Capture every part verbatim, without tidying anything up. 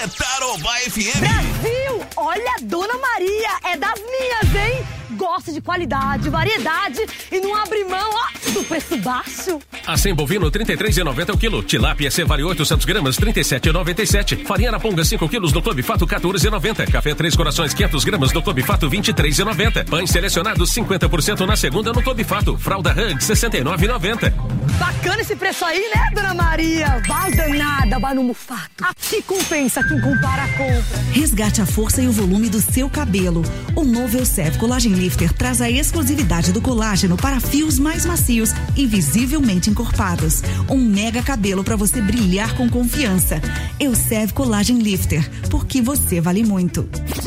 É Tarobá F M. Brasil, olha a Dona Maria, é das minhas, hein? Gosta de qualidade, variedade e não abre mão, ó, do preço baixo. Acém bovino, trinta e três reais e noventa centavos o quilo. Tilápia Cevale oitocentos gramas, trinta e sete reais e noventa e sete centavos. Farinha Araponga, cinco quilos do Clube Fato, quatorze reais e noventa centavos. Café Três Corações, quinhentos gramas do Clube Fato, vinte e três reais e noventa centavos. Pães selecionados, cinquenta por cento na segunda no Clube Fato. Fralda Hug, sessenta e nove reais e noventa centavos. Bacana esse preço aí, né, Dona Maria? Vai danada, vai no Mufato. Aqui compensa quem compara a compra. Resgate a força e o volume do seu cabelo. O novo Elseve Collagen Lifter traz a exclusividade do colágeno para fios mais macios e visivelmente encorpados. Um mega cabelo para você brilhar com confiança. Elseve Collagen Lifter, porque você vale muito.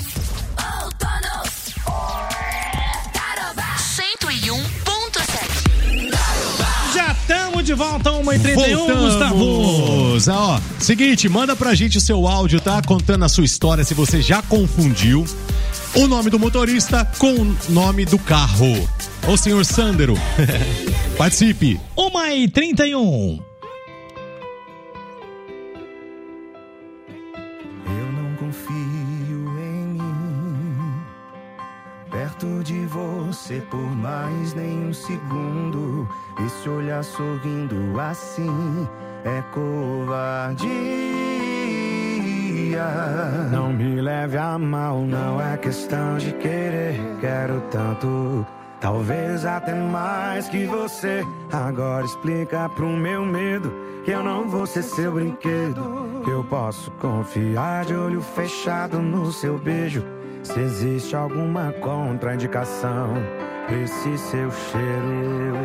cento e um ponto sete. Já estamos de volta, uma e trinta e um, Gustavo. Ó, seguinte, manda pra gente o seu áudio, tá? Contando a sua história, se você já confundiu o nome do motorista com o nome do carro. Ô, senhor Sandero, participe. uma e trinta e um. Eu não confio em mim, perto de você por mais nem um segundo. Esse olhar sorrindo assim é covardia. Não me leve a mal, não é questão de querer. Quero tanto, talvez até mais que você. Agora explica pro meu medo que eu não vou ser seu brinquedo, que eu posso confiar de olho fechado no seu beijo. Se existe alguma contraindicação pra esse seu cheiro.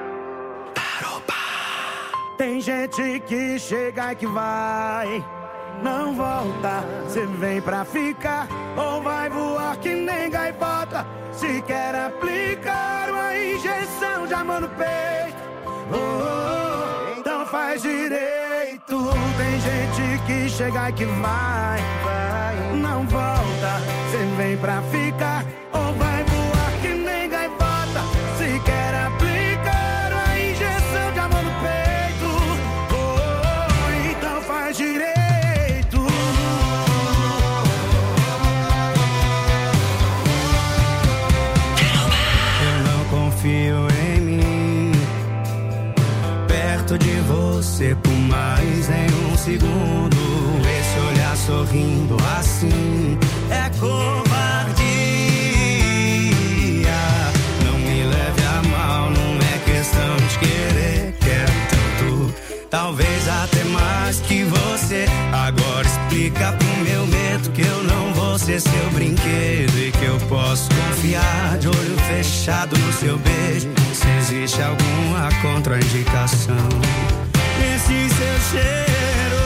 Tem gente que chega e que vai, não volta. Cê vem pra ficar ou vai voar que nem gaivota. Se quer aplicar uma injeção de amor no peito, oh, oh, oh, então faz direito. Tem gente que chega e que vai, vai, não volta. Cê vem pra ficar ou vai voar que nem gaivota. Se quer aplicar uma injeção de amor no peito, oh, oh, oh, então faz direito. Confio em mim, perto de você por mais nem um segundo. Esse olhar sorrindo assim é covardia. Não me leve a mal, não é questão de querer. Quero tanto, talvez até mais que você. Agora explica pro meu medo que eu não vou ser seu brinquedo e que eu posso confiar de olho fechado no seu beijo. Se existe alguma contraindicação nesse seu cheiro.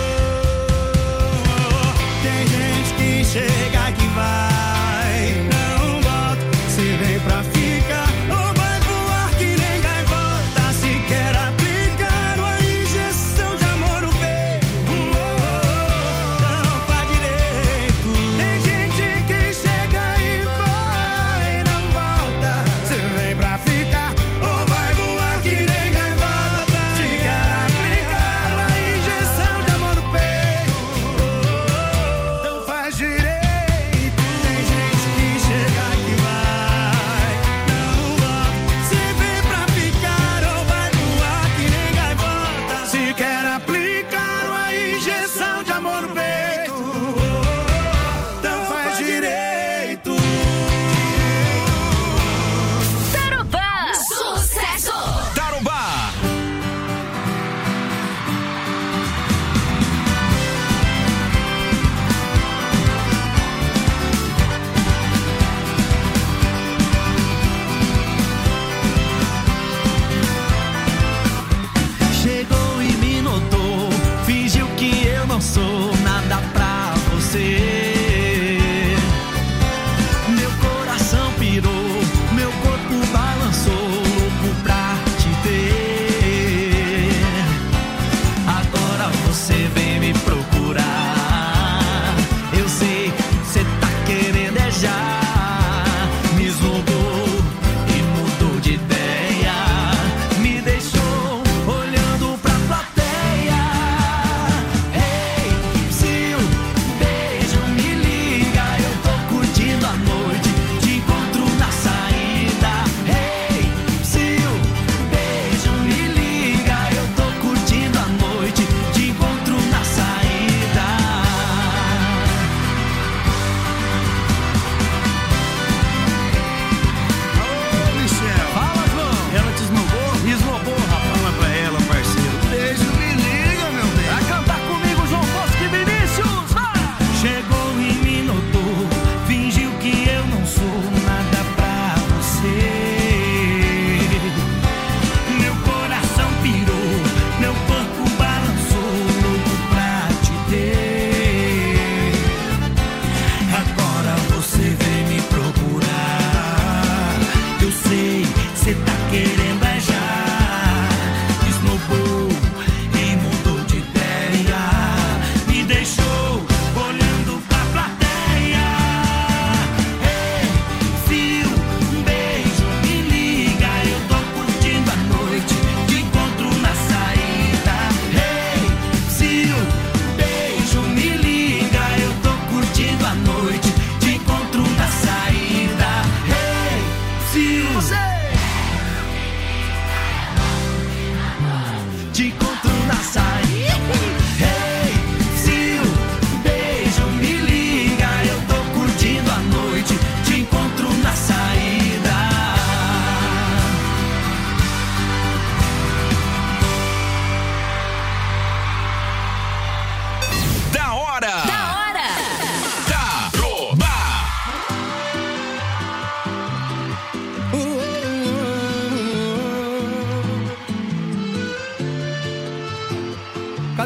Tem gente que chega e que vai, não volta. Se vem pra ficar ou vai voar que nem gaivota. Se quer aplicar uma injeção de amor no peito, oh, oh, oh, não faz direito. Tem gente que chega e vai, não volta. Se vem pra ficar ou vai voar que nem gaivota. Se quer aplicar uma injeção de amor no peito, oh, oh, oh, então faz direito.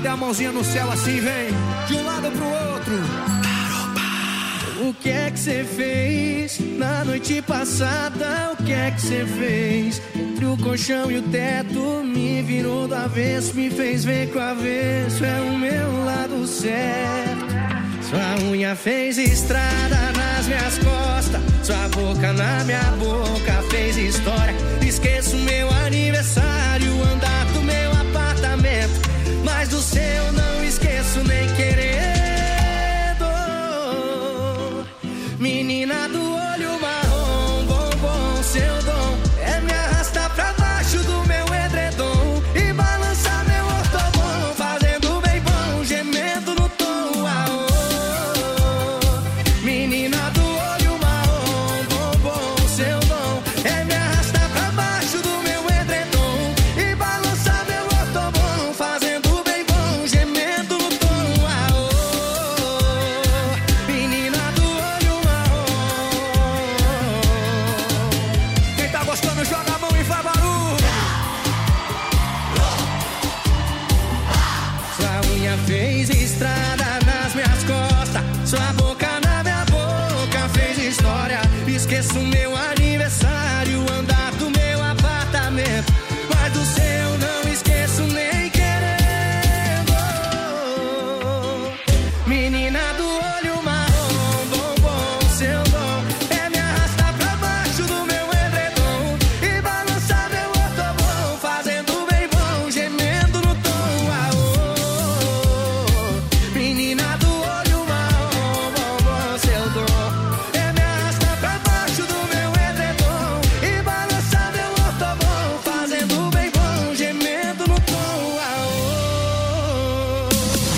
Cadê a mãozinha no céu assim, vem? De um lado pro outro. O que é que você fez na noite passada? O que é que você fez? Entre o colchão e o teto, me virou do avesso, me fez ver que o avesso é o meu lado certo. Sua unha fez estrada nas minhas costas, sua boca na minha boca fez história. Esqueço meu aniversário, andar do meu apartamento, mas do seu não esqueço nem querendo. Menina do olho marrom, bombom, seu dom é me arrastar pra baixo do meu edredom e balançar meu ortobom, fazendo bem bom, gemendo no tom. Aô. Menina do olho marrom, bombom, seu dom é me arrastar pra baixo do meu edredom e balançar meu ortobom, fazendo bem bom, gemendo no tom. Aô. Menina do olho quem tá gostando, joga a mão e faz barulho. Sua unha fez estrada nas minhas costas, sua boca na minha boca fez história. Esqueço meu aniversário, andar do meu apartamento, mas do seu não esqueço nem querendo. Menina do olho marrom, bombom, seu dom é me arrastar pra baixo do meu edredom e balançar meu ortobom, fazendo bem bom, gemendo no tom. Aô. Menina do olho marrom, bombom, seu dom é me arrastar pra baixo do meu edredom e balançar meu ortobom, fazendo bem bom, gemendo no tom. Aô.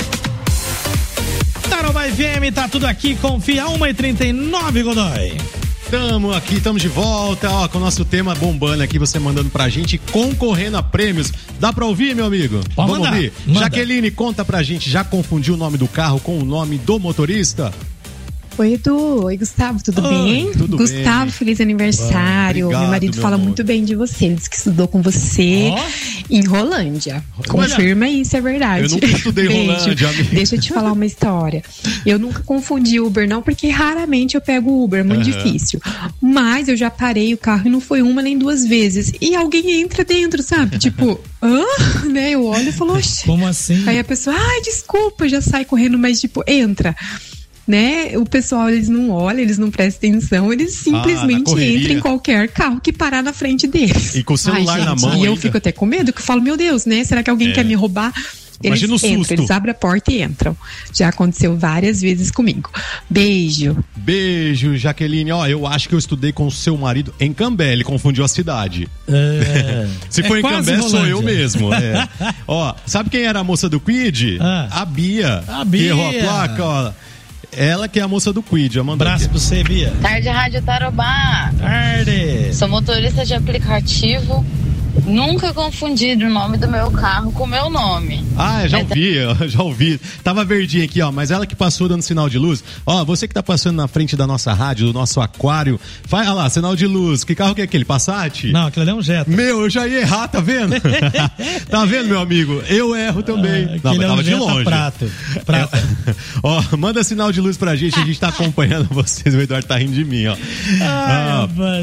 Tarobá F M, tá tudo aqui, confia, uma e trinta e nove, Godoy. Tamo aqui, tamo de volta, ó, com o nosso tema bombando aqui, você mandando pra gente, concorrendo a prêmios. Dá pra ouvir, meu amigo? Pode Vamos mandar, ouvir? manda. Jaqueline, conta pra gente, já confundiu o nome do carro com o nome do motorista? Oi, Edu. Oi, Gustavo, tudo Oi, bem? tudo Gustavo, bem. feliz aniversário. Ah, obrigado, meu marido meu fala amor. muito bem de você. Ele disse que estudou com você Ó. em Rolândia. Confirma aí se é verdade. Eu nunca estudei em Beijo. Rolândia, amiga. Deixa eu te falar uma história. Eu nunca confundi Uber, não, porque raramente eu pego Uber, é muito Aham. difícil. Mas eu já parei o carro e não foi uma nem duas vezes. E alguém entra dentro, sabe? Tipo, hã? Né? Eu olho e falo, oxe. Como assim? Aí a pessoa, ai, desculpa, já sai correndo, mas tipo, entra. Né? O pessoal, eles não olham, eles não prestam atenção, eles simplesmente correria. entram em qualquer carro que parar na frente deles. E com o celular Ai, na gente, mão E eu ainda. fico até com medo, que eu falo, meu Deus, né? Será que alguém É. quer me roubar? Eles Imagina o entram, susto. eles abrem a porta e entram. Já aconteceu várias vezes comigo. Beijo. Beijo, Jaqueline. Ó, eu acho que eu estudei com o seu marido em Cambé, ele confundiu a cidade. É. Se É for em quase Cambé, sou Rolândia. eu mesmo. É. Ó, sabe quem era a moça do Quid? Ah. A Bia. A Bia. Que errou a placa, ó. Ela que é a moça do Quid. Manda Abraço aqui. pra você, Bia. Tarde, Rádio Tarobá. Tarde. Sou motorista de aplicativo. Nunca confundi o nome do meu carro com o meu nome. Ah, já Mas- ouvi, eu já ouvi. Tava verdinha aqui, ó, mas ela que passou dando sinal de luz. Ó, você que tá passando na frente da nossa rádio, do nosso aquário, vai olha lá, sinal de luz. Que carro que é aquele? Passat? Não, aquilo ali é um Jetta. Meu, eu já ia errar, tá vendo? Tá vendo, meu amigo? Eu erro também. Ah, Não, aquele mas é um tava de Jetta longe. prato. Prata. Ó, manda sinal de luz pra gente, a gente tá acompanhando vocês. O Eduardo tá rindo de mim, ó. Ai, Ah,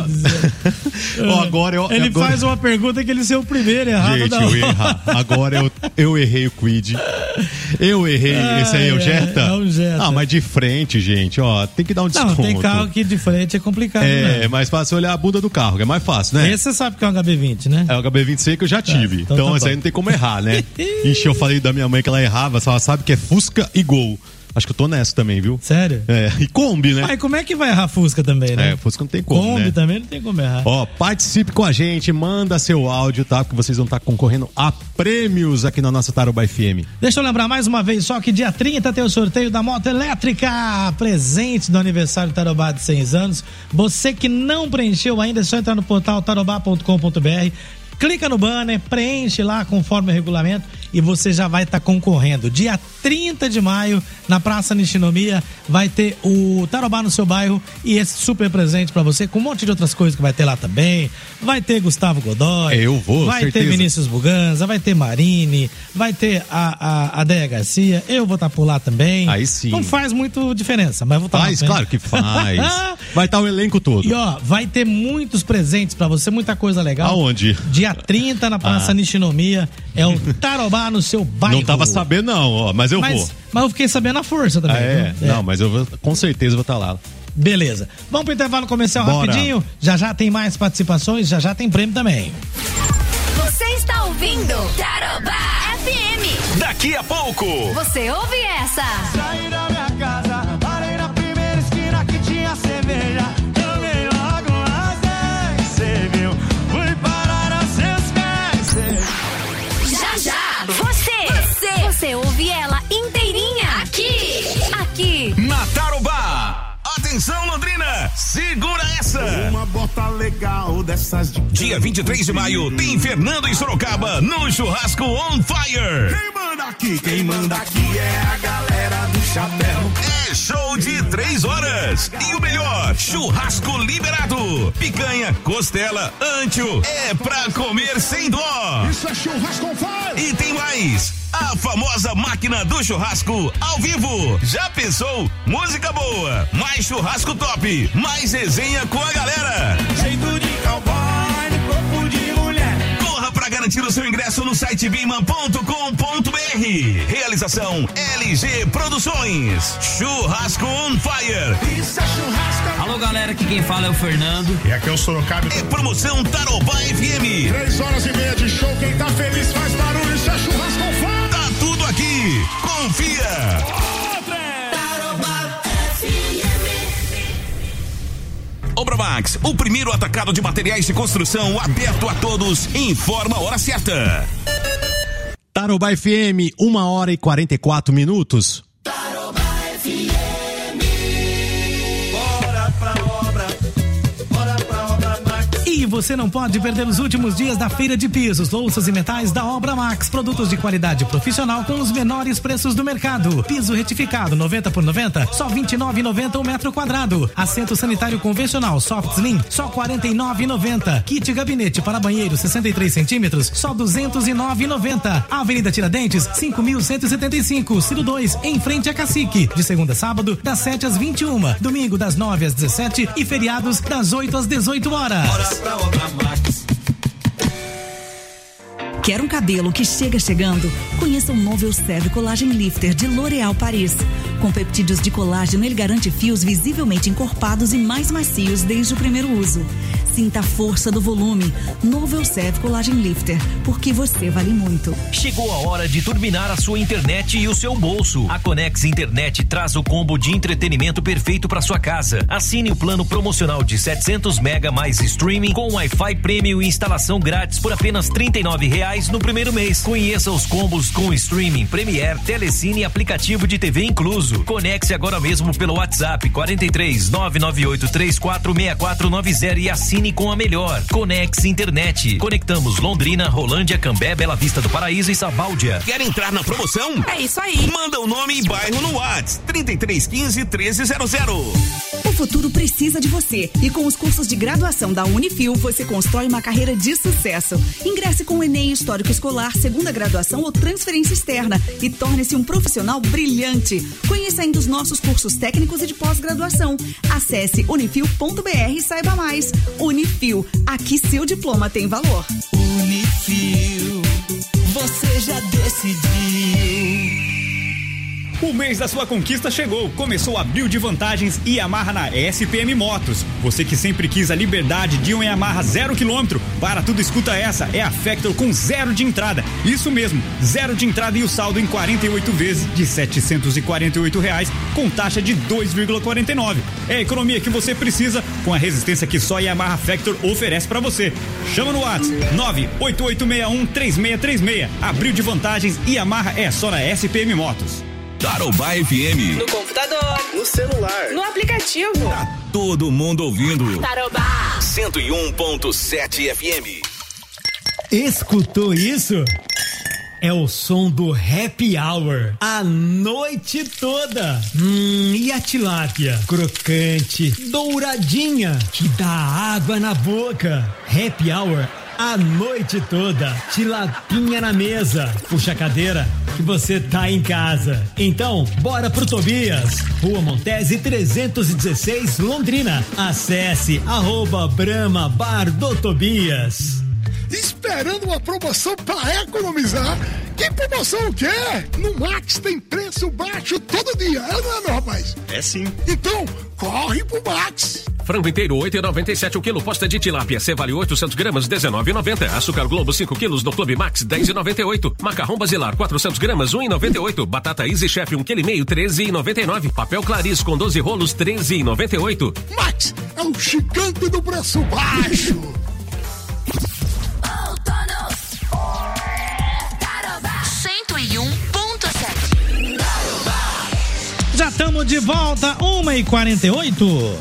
rapaz. ó, agora eu. Ele agora... faz uma pergunta que ele ser o primeiro errado Gente, da eu hora. ia errar. Agora eu, eu errei o Quid. Eu errei. Ai, Esse aí é o é, Jetta? é o Jetta. Ah, mas de frente, gente, ó, tem que dar um desconto. Não, tem carro que de frente é complicado, É, né? mais fácil olhar a bunda do carro, que é mais fácil, né? Esse você sabe que é um H B vinte, né? É o H B vinte C que eu já tive. então então, tá esse bom. aí não tem como errar, né? Ixi, eu falei da minha mãe que ela errava, só ela sabe que é Fusca e Gol. Acho que eu tô nessa também, viu? Sério? É, e Kombi, né? Mas como é que vai errar Fusca também, né? É, Fusca não tem como, Kombi né? também não tem como errar. Ó, participe com a gente, manda seu áudio, tá? Porque vocês vão estar concorrendo a prêmios aqui na nossa Tarobá F M. Deixa eu lembrar mais uma vez só que dia trinta tem o sorteio da moto elétrica, presente do aniversário Tarobá de seis anos. Você que não preencheu ainda, é só entrar no portal tarobá ponto com ponto br. Clica no banner, preenche lá conforme o regulamento e você já vai estar tá concorrendo. Dia trinta de maio, na Praça Nishinomiya, vai ter o Tarobá no seu bairro e esse super presente pra você, com um monte de outras coisas que vai ter lá também. Vai ter Gustavo Godoy. Eu vou, Vai certeza. ter Vinícius Buganza, vai ter Marine, vai ter a, a, a Déia Garcia. Eu vou estar tá por lá também. Aí sim. Não faz muito diferença, mas vou estar tá Faz, lá. claro que faz. Vai estar tá o elenco todo. E ó, vai ter muitos presentes pra você, muita coisa legal. Aonde? Dia trinta na Praça Ah. Nishinomiya, é o Tarobá no seu bairro. Não tava sabendo não, ó, mas eu mas, vou. Mas eu fiquei sabendo a força também. Ah, é? viu? Não, mas eu vou, com certeza vou estar lá. Beleza. Vamos pro intervalo comercial Bora. rapidinho. Já já tem mais participações, já já tem prêmio também. Você está ouvindo Tarobá F M. Daqui a pouco. Você ouve essa? Saí da minha casa, parei na primeira esquina que tinha cerveja. Tomei logo umas dez, cê viu? Fui parar a seus pés. Já já. Você, você, você ouve ela inteirinha aqui, aqui. Na Tarobá. Atenção, Londrina, segura essa! Uma bota legal dessas de... Dia vinte e três de maio, tem Fernando e Sorocaba no Churrasco On Fire. Quem manda aqui, quem manda aqui é a galera do chapéu. É show de três horas. E o melhor, churrasco liberado. Picanha, costela, ancho, é pra comer sem dó. Isso é churrasco on fire. E tem mais. A famosa máquina do churrasco ao vivo. Já pensou? Música boa, mais churrasco top, mais resenha com a galera. Jeito de cowboy, corpo de mulher. Corra pra garantir o seu ingresso no site biman ponto com ponto br. Realização L G Produções. Churrasco on Fire. Isso é churrasco. Alô, galera, aqui quem fala é o Fernando. E aqui é o Sorocaba. É promoção Tarobá F M. Três horas e meia de show, quem tá feliz faz barulho, isso é churrasco on fire. Tá tudo aqui. Confia. Obramax, o primeiro atacado de materiais de construção aberto a todos, informa a hora certa. Tarobá F M, uma hora e quarenta e quatro minutos. Tarobá F M. Bora pra obra, bora pra obra Max. E você não pode perder os últimos dias da Feira de Pisos, Louças e Metais da Obra Max. Produtos de qualidade profissional com os menores preços do mercado. Piso retificado noventa por noventa, só vinte e nove reais e noventa centavos o metro quadrado. Assento sanitário convencional Soft Slim, só quarenta e nove reais e noventa centavos. Kit gabinete para banheiro sessenta e três centímetros, só duzentos e nove reais e noventa centavos. Avenida Tiradentes, cinco mil cento e setenta e cinco, Ciro dois, em frente a Cacique. De segunda a sábado, das sete às vinte e uma, domingo das nove às dezessete e feriados das oito às dezoito horas. Bora pra obra Max. Quer um cabelo que chega chegando? Conheça o novo Elseve Collagen Lifter de L'Oréal Paris. Com peptídeos de colágeno, ele garante fios visivelmente encorpados e mais macios desde o primeiro uso. Sinta a força do volume. Novo Elseve Collagen Lifter, porque você vale muito. Chegou a hora de turbinar a sua internet e o seu bolso. A Conex Internet traz o combo de entretenimento perfeito para sua casa. Assine o plano promocional de setecentos mega mais streaming com Wi-Fi Premium e instalação grátis por apenas trinta e nove reais no primeiro mês. Conheça os combos com streaming, Premiere, Telecine e aplicativo de T V incluso. Conecte agora mesmo pelo WhatsApp quatro três nove nove oito três quatro seis quatro nove zero e assine com a melhor. Conex Internet. Conectamos Londrina, Rolândia, Cambé, Bela Vista do Paraíso e Sabáudia. Quer entrar na promoção? É isso aí. Manda o nome e bairro no WhatsApp trinta e três quinze, treze zero zero. O futuro precisa de você e com os cursos de graduação da Unifil você constrói uma carreira de sucesso. Ingresse com o Enem Histórico Escolar, segunda graduação ou transferência externa e torne-se um profissional brilhante. Conheça ainda os nossos cursos técnicos e de pós-graduação. Acesse unifil ponto br e saiba mais. Unifil, aqui seu diploma tem valor. Unifil, você já decidiu. O mês da sua conquista chegou. Começou abril de vantagens Yamaha na S P M Motos. Você que sempre quis a liberdade de um Yamaha zero quilômetro, para tudo escuta essa, é a Factor com zero de entrada. Isso mesmo, zero de entrada e o saldo em quarenta e oito vezes de setecentos e quarenta e oito reais com taxa de dois vírgula quarenta e nove. É a economia que você precisa com a resistência que só a Yamaha Factor oferece para você. Chama no WhatsApp nove oito oito seis um três seis três seis. Abril de vantagens Yamaha é só na S P M Motos. Tarobá F M. No computador, no celular, no aplicativo. Tá todo mundo ouvindo. Tarobá cento e um ponto sete F M. Escutou isso? é o som do Happy Hour a noite toda. Hum, e a tilápia? Crocante, douradinha, que dá água na boca. Happy Hour a noite toda. Tilapinha na mesa. Puxa a cadeira que você tá em casa. Então, bora pro Tobias. Rua Montese trezentos e dezesseis, Londrina. Acesse arroba Brahma Bar do Tobias. Esperando uma promoção para economizar? Que promoção o quê? No Max tem preço baixo todo dia, é, não é, meu rapaz? É sim. Então, corre pro Max. Frango inteiro oito e noventa e sete o quilo. Posta de tilápia C vale oitocentos gramas dezenove e noventa. Açúcar Globo cinco quilos no Clube Max dez e noventa e oito. Macarrão Basilar quatrocentos gramas um e noventa e oito. Batata Easy Chef um quilo e meio treze e noventa e nove. Papel Clarice com doze rolos treze e noventa e oito. Max é o gigante do preço baixo. cento e um ponto sete. Já estamos de volta, uma e quarenta e oito.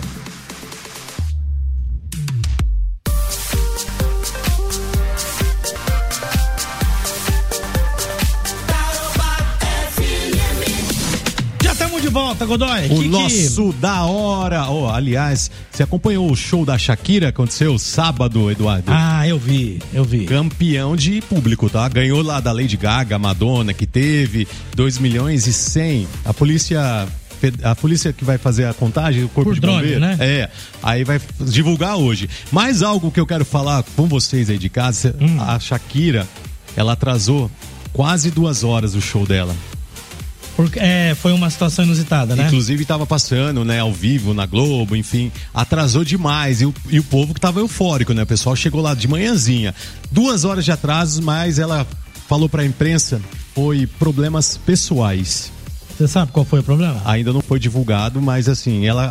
De volta, Godoy. O que nosso que... da hora. Oh, aliás, você acompanhou o show da Shakira? Aconteceu sábado, Eduardo? Ah, eu vi, eu vi. Campeão de público, tá? Ganhou lá da Lady Gaga, Madonna, que teve dois milhões e cem. A polícia... A polícia que vai fazer a contagem, o corpo Por de drone, bombeiro, né? É, aí vai divulgar hoje. Mais algo que eu quero falar com vocês aí de casa, hum. a Shakira, ela atrasou quase duas horas o show dela. Porque, é, foi uma situação inusitada, né? Inclusive estava passando, né, ao vivo, na Globo, enfim, atrasou demais, e o, e o povo que estava eufórico, né, o pessoal chegou lá de manhãzinha, duas horas de atraso, mas ela falou para a imprensa, foi problemas pessoais. Você sabe qual foi o problema? Ainda não foi divulgado, mas assim, ela...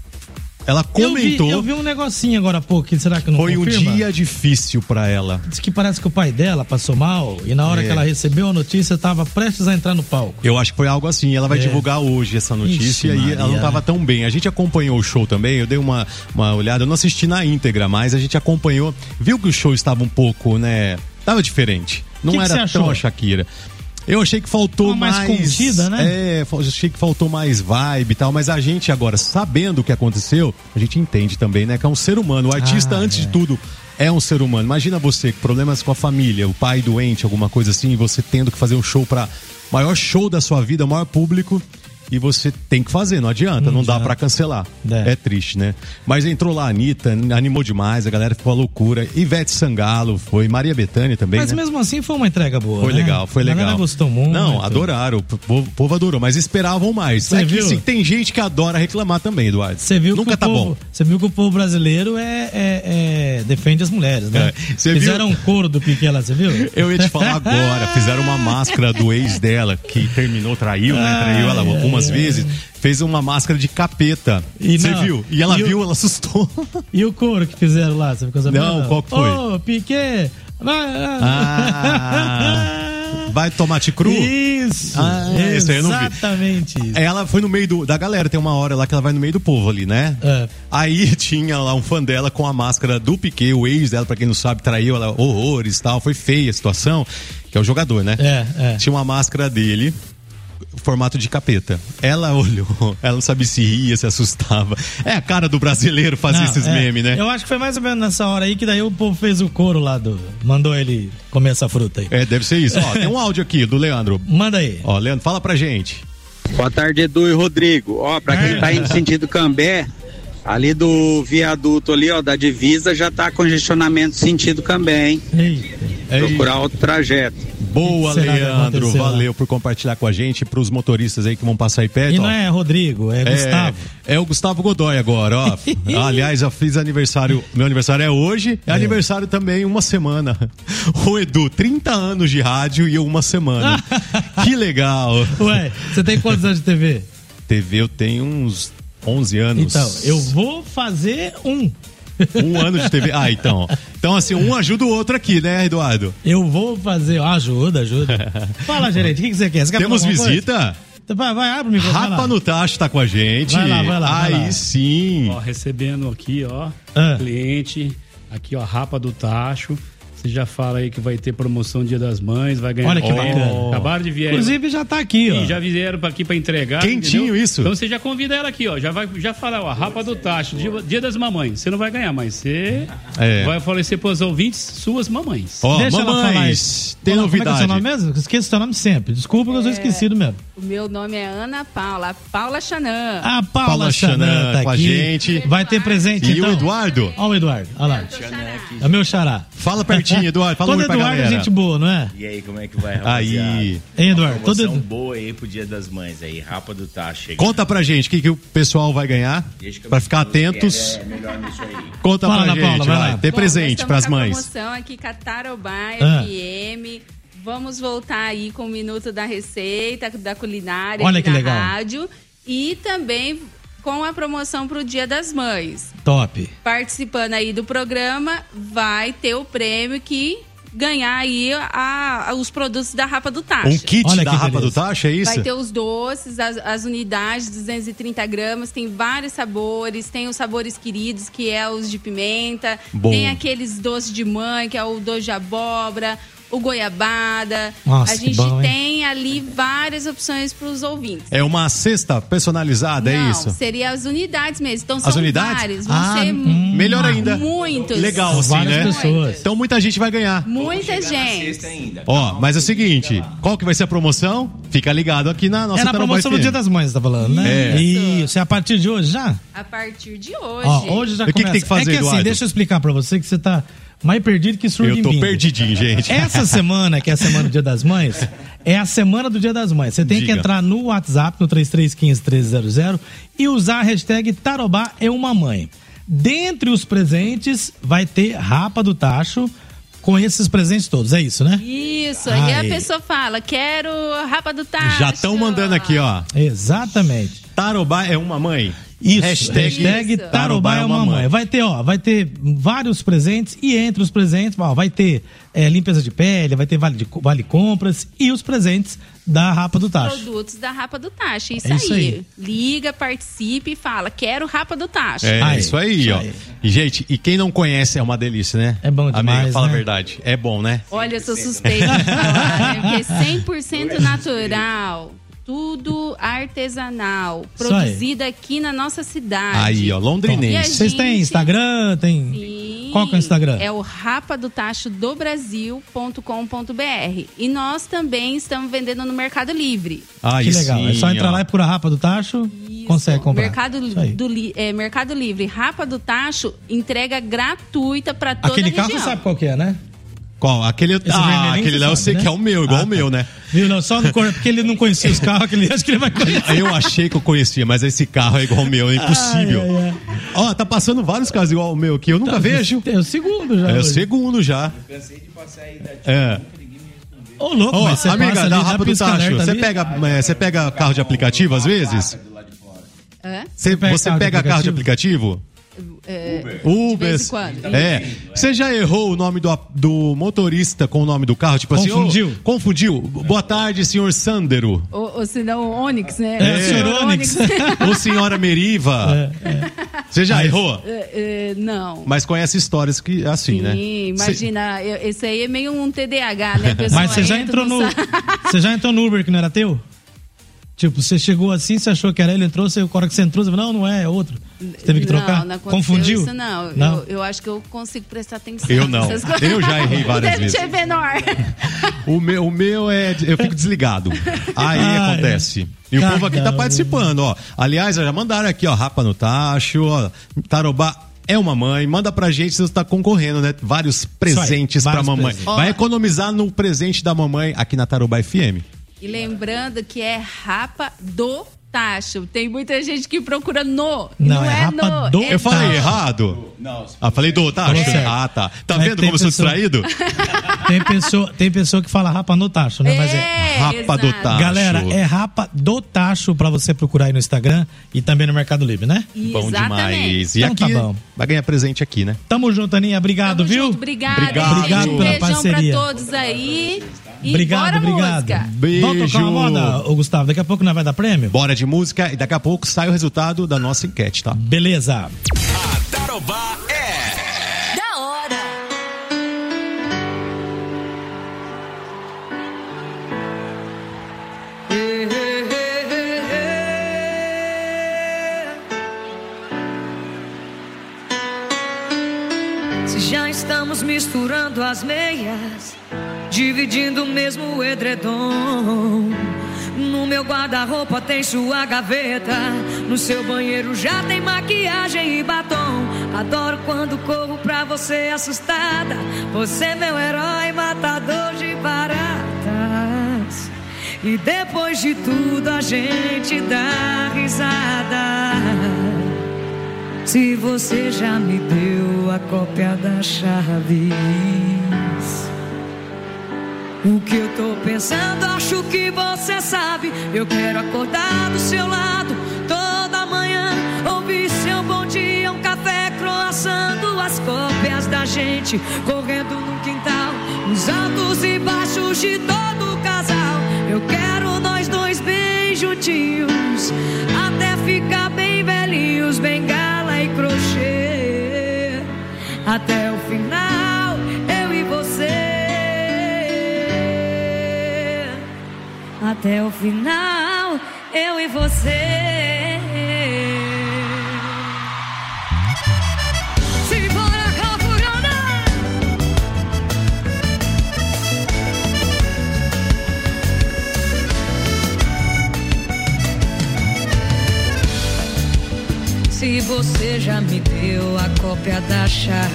Ela comentou. Eu vi, eu vi um negocinho agora há pouco, que será que não Foi confirma? um dia difícil pra ela. Diz que parece que o pai dela passou mal e na hora é. que ela recebeu a notícia estava prestes a entrar no palco. Eu acho que foi algo assim. Ela vai é. divulgar hoje essa notícia. Ixi, e Maria. Ela não estava tão bem. A gente acompanhou o show também. Eu dei uma, uma olhada. Eu não assisti na íntegra, mas a gente acompanhou. Viu que o show estava um pouco, né? Tava diferente. Não que era que tão a Shakira. Eu achei que faltou Uma mais, mais contida, né? É, achei que faltou mais vibe e tal, mas a gente agora, sabendo o que aconteceu, a gente entende também, né? Que é um ser humano. O artista, ah, antes é. de tudo, é um ser humano. Imagina você, problemas com a família, o pai doente, alguma coisa assim, e você tendo que fazer um show para maior show da sua vida, maior público. E você tem que fazer, não adianta, não, não dá pra cancelar. É. é triste, né? Mas entrou lá a Anitta, animou demais, a galera ficou a loucura. Ivete Sangalo foi, Maria Bethânia também. Mas né? mesmo assim foi uma entrega boa. Foi né? legal, foi legal. A galera gostou muito. Não, adoraram, o povo, o povo adorou, mas esperavam mais. Cê é viu? Que sim, tem gente que adora reclamar também, Eduardo. Você viu Nunca que o tá povo, bom. Você viu que o povo brasileiro é, é, é defende as mulheres, né? É. Fizeram viu? um coro do Piquet lá, você viu? Eu ia te falar agora, fizeram uma máscara do ex dela, que terminou, traiu, né? Traiu ela algumas vezes. Fez uma máscara de capeta. Você viu? E ela e viu, o... ela assustou. E o coro que fizeram lá? Você ficou sabendo? Não, qual que foi? Ô, oh, Piquet! Vai, ah, vai tomate cru? Isso! Ah, esse aí eu não vi. Exatamente isso. Ela foi no meio do, da galera, tem uma hora lá que ela vai no meio do povo ali, né? É. Aí tinha lá um fã dela com a máscara do Piquet, o ex dela, pra quem não sabe, traiu ela, horrores e tal. Foi feia a situação, que é o jogador, né? É, é. Tinha uma máscara dele, formato de capeta. Ela olhou, ela não sabia se ria, se assustava. É a cara do brasileiro fazer não, esses é, memes, né? Eu acho que foi mais ou menos nessa hora aí que daí o povo fez o coro lá do... Mandou ele comer essa fruta aí. É, deve ser isso. Ó, tem um áudio aqui do Leandro. Manda aí. Ó, Leandro, fala pra gente. Boa tarde, Edu e Rodrigo. Ó, pra quem tá indo sentido Cambé, ali do viaduto ali, ó, da divisa, já tá congestionamento sentido Cambé, hein? Eita. Procurar outro trajeto. Boa, Leandro, valeu lá? Por compartilhar com a gente, pros motoristas aí que vão passar aí perto. E não ó. é Rodrigo, é, é Gustavo. É o Gustavo Godoy agora, ó. Aliás, eu fiz aniversário, meu aniversário é hoje, é, é aniversário também uma semana. O Edu, trinta anos de rádio e uma semana. Que legal. Ué, você tem quantos anos de T V? T V eu tenho uns onze anos. Então, eu vou fazer um. Um ano de T V. Ah, então. Então, assim, um ajuda o outro aqui, né, Eduardo? Eu vou fazer. Ajuda, ajuda. Fala, gerente, o que, que você quer? Você quer Temos visita? Coisa? Vai, vai, abre o microfone. Rapa no Tacho tá com a gente. Vai lá, vai lá. Aí vai lá. sim. Ó, recebendo aqui, ó, ah. cliente. Aqui, ó, Rapa do Tacho. Você já fala aí que vai ter promoção Dia das Mães, vai ganhar. Olha que bacana. Acabaram de vir. Inclusive já tá aqui, ó. E já vieram aqui pra entregar. Quentinho, entendeu? isso. Então você já convida ela aqui, ó. Já vai já falar, ó, Rapa do Tacho, dia, dia das mamães. Você não vai ganhar, mas você É. vai oferecer pros ouvintes suas mamães. Ó, Deixa ela falar mamães, isso. tem Olá, como é que é o seu novidade. nome mesmo? Esqueço o seu nome sempre. Desculpa que eu sou esquecido mesmo. O meu nome é Ana Paula, Paula Xanã. A Paula, Paula Xanã Xanã tá com a aqui. gente. Vai ter presente, E então. o Eduardo? Olha o Eduardo, olha lá. É o meu xará. Fala pertinho, Eduardo. Fala Todo oi pra Eduardo galera. é gente boa, não é? E aí, como é que vai, rapaziada? Aí. Hein, Eduardo? Promoção Todo Edu- boa aí pro Dia das Mães aí, Rapa do Tacho. chegando. Conta pra gente o que, que o pessoal vai ganhar. Deixa que eu Pra ficar atentos. É melhor nisso aí. Conta Fala, pra Ana gente, Paula, vai vai. lá. Tem Bom, presente nós pras estamos com a mães. promoção aqui com a Tarobá Ah. F M. Vamos voltar aí com o Minuto da Receita, da culinária Olha aqui que na legal. rádio. E também com a promoção pro Dia das Mães. Top. Participando aí do programa, vai ter o prêmio que ganhar aí a, a- os produtos da Rapa do Tacho. Um kit Olha da que Rapa do beleza. Tacho, é isso? Vai ter os doces, as, as unidades, duzentos e trinta gramas, tem vários sabores, tem os sabores queridos, que é os de pimenta, Bom. tem aqueles doces de mãe, que é o doce de abóbora, o goiabada. Nossa, a que gente bom, hein? tem ali várias opções para os ouvintes. É uma cesta personalizada, Não, é isso? seria as unidades mesmo. Então As são unidades? vários, vão Ah, ser hum, melhor ainda. muitos. Legal, assim, Várias né? pessoas. Então muita gente vai ganhar. Muita gente. Ó, mas é o seguinte, qual que vai ser a promoção? Fica ligado aqui na nossa É na Tarobá promoção do F M. Dia das Mães, tá falando, né? É. Isso, é a partir de hoje já? A partir de hoje. Ó, hoje já E o que que começa. tem que fazer, é que assim, Eduardo? deixa eu explicar pra você que você tá mais perdido que surdo Eu em tô bingo. perdidinho, gente. Essa semana, que é a semana do Dia das Mães, é a semana do Dia das Mães. Você tem Diga. que entrar no WhatsApp, no três três um cinco, um três zero zero e usar a hashtag Tarobá é uma mãe. Dentre os presentes, vai ter Rapa do Tacho com esses presentes todos, é isso, né? Isso, aí a Aí. pessoa fala, quero Rapa do Tacho. Já estão mandando aqui, ó. Exatamente. Tarobá é uma mãe. Isso, Hashtag, hashtag Tarobá é uma mãe. Vai ter, ó, vai ter vários presentes e entre os presentes, ó, vai ter é, limpeza de pele, vai ter vale, de, vale compras e os presentes da Rapa do Tacho. Produtos da Rapa do Tacho, isso, É isso aí. aí. Liga, participe e fala, quero Rapa do Tacho. É Aí, isso aí, isso ó. aí. E, gente, e quem não conhece é uma delícia, né? É bom demais, Amiga, fala né? a verdade. É bom, né? Olha, eu sou suspeita de falar, né? Porque é cem por cento natural. Tudo artesanal, Isso aí. produzido aqui na nossa cidade. Aí, ó, E a londrinense. Vocês têm gente- Instagram? Tem... Sim. Qual que é o Instagram? É o rapadotachodobrasil ponto com ponto b r. E nós também estamos vendendo no Mercado Livre. Aí Que legal. sim, é só entrar ó. lá e procurar Rapa do Tacho, consegue comprar. Mercado, Isso aí. do, Li- é, Mercado Livre, Rapa do Tacho, entrega gratuita para toda Aquele a região. carro você sabe qual que é, né? Qual? Aquele, Esse ah, vermelhinho aquele você lá eu sabe, sei né? que é o meu, igual Ah, o meu, né? Viu? Não, só no cor... porque ele não conhecia os carros, aquele acho que ele vai conhecer. Eu achei que eu conhecia, mas esse carro é igual ao meu, é impossível. Ai, ai, Ó, tá passando vários carros igual ao meu aqui, eu nunca Tá, vejo. É o segundo já. É o hoje. segundo já. Cansei de passar aí da É. Ô, louco, Ó, mas você amiga, passa da ali, já Rapa do pisca Tacho, alerta você ali. pega, é, você pega carro de aplicativo às vezes? Hã? Você, pega você carro de pega carro de aplicativo? É, Uber. de vez em quando. É. Você já errou o nome do, do motorista com o nome do carro? Tipo Confundiu? assim, ô, confundiu. Boa tarde, senhor Sândero. Ou, ou se não, o Onix, né? É, O senhor Onix. Ou senhora Meriva. Você já Aí- errou? É, é, não. Mas conhece histórias que assim, né? Sim, imagina, eu- esse aí é meio um T D A H, né? A pessoa Mas você já entra, entrou não no. sabe. Você já entrou no Uber que não era teu? Tipo, você chegou assim, você achou que era ele, entrou, você, a hora que você entrou, você falou, não, não é, é outro. Você teve que trocar? Não, não aconteceu Confundiu? isso não. Não. Eu, eu acho que eu consigo prestar atenção. Eu não. nessas coisas. Eu já errei várias Deve vezes. ser menor. O meu, o meu é. Eu fico desligado. Aí Ai, acontece. E o cada povo aqui tá um. participando, ó. Aliás, já mandaram aqui, ó, Rapa no Tacho, ó. Tarobá é uma mãe. Manda pra gente se você tá concorrendo, né? Vários presentes Isso aí, pra vários mamãe. presentes. Vai economizar no presente da mamãe aqui na Tarobá F M. E lembrando que é Rapa do Tacho. Tem muita gente que procura no. e Não, Não, é é, Rapa no. do é Eu falei Tacho. errado? Não, Ah, falei do Tacho? Falou certo. Ah, tá. Tá Mas vendo tem como eu sou pessoa- distraído? Tem pessoa, tem pessoa que fala Rapa no Tacho, né? Mas é. É, Rapa do exato. Tacho. Galera, é Rapa do Tacho pra você procurar aí no Instagram e também no Mercado Livre, né? Bom Exatamente. demais. E Então aqui tá bom. vai ganhar presente aqui, né? Tamo junto, Aninha. Obrigado, Tamo viu? junto, Obrigada, Obrigado. gente. Obrigado Um pela beijão parceria. pra todos aí. E Obrigado, bora obrigado. música. Beijo. Vamos tocar uma moda, ô Gustavo? Daqui a pouco nós vai dar prêmio? Bora de música e daqui a pouco sai o resultado da nossa enquete, tá? Beleza. A Tarobá é Da hora. Se já estamos misturando as meias, dividindo o mesmo edredom. No meu guarda-roupa tem sua gaveta, no seu banheiro já tem maquiagem e batom. Adoro quando corro pra você assustada, você é meu herói, matador de baratas. E depois de tudo a gente dá risada. Se você já me deu a cópia das chaves, o que eu tô pensando, acho que você sabe. Eu quero acordar do seu lado toda manhã, ouvir seu bom dia, um café, croissant, duas cópias da gente correndo no quintal, nos altos e baixos de todo o casal. Eu quero nós dois bem juntinhos, até ficar bem velhinhos, bengala e crochê, até o final, eu e você. Até o final, eu e você. Simbora, Calfurana! Se você já me deu a cópia das chaves,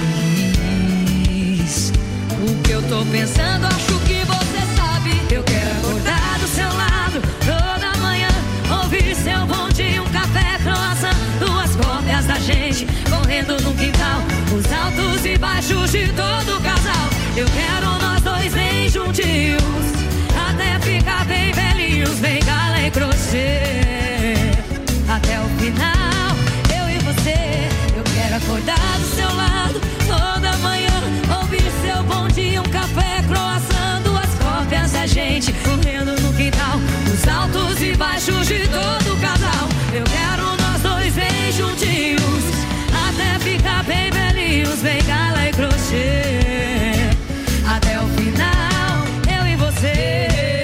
o que eu tô pensando, acho que você sabe. Eu quero acordar do seu lado toda manhã, ouvir seu bom dia, um café, croissant, duas cópias da gente correndo no quintal, os altos e baixos de todo o casal. Eu quero nós dois bem juntinhos, até ficar bem velhinhos, bengala e crochê, até o final, eu e você. Eu quero acordar do seu lado toda manhã, ouvir seu bom dia, um café, croissant, duas cópias da gente correndo no quintal, os altos e baixos de todo o casal. Eu quero nós dois bem juntinhos, até ficar bem velhinhos, bengala e crochê, até o final, eu e você.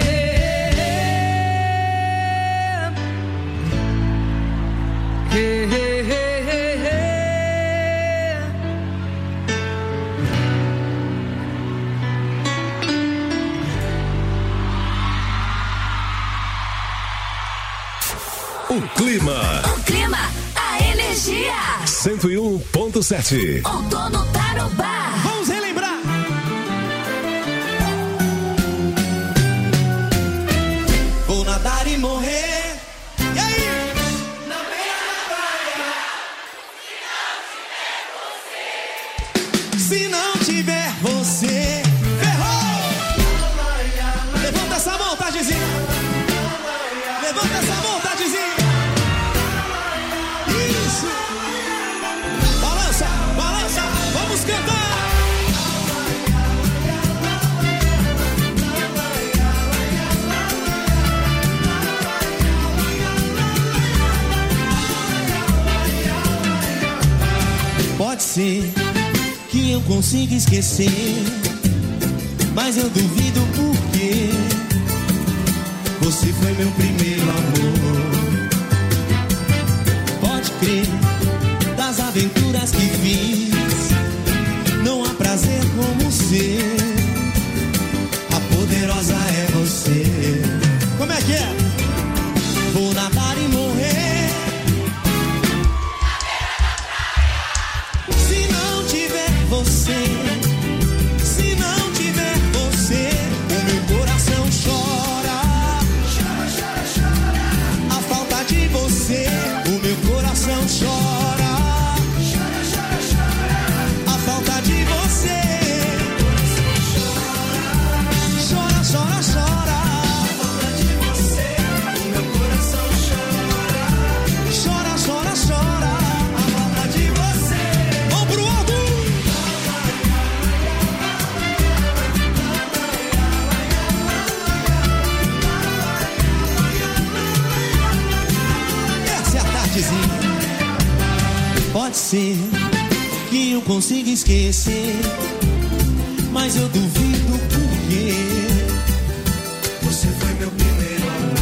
Hey, hey, hey, hey, hey. O clima. O clima, a energia. cento e um ponto sete. Outono Tarobá. Vamos relembrar. Vou nadar e morrer. E aí? Na beira da praia. Se não tiver você, ferrou. Levanta essa montagemzinha. Levanta essa montagemzinha. Isso. Balança, balança. Vamos cantar. Pode ser que eu consiga esquecer, mas eu duvido porque você foi meu primeiro amor. Pode crer, das aventuras que fiz, não há prazer como ser. A poderosa é você. Como é que é? Vou nadar e morrer. Se não tiver você, se não tiver você, o meu coração chora. Chora, chora, chora. A falta de você, o meu coração chora. Chora, chora, chora. A falta de você, chora, chora, chora. A falta de você, o meu coração chora. Chora, chora, chora. A falta de você. Vamos pro alto. Essa é a tardezinha. Pode ser que eu consiga esquecer, mas eu duvido porque você foi meu primeiro amor.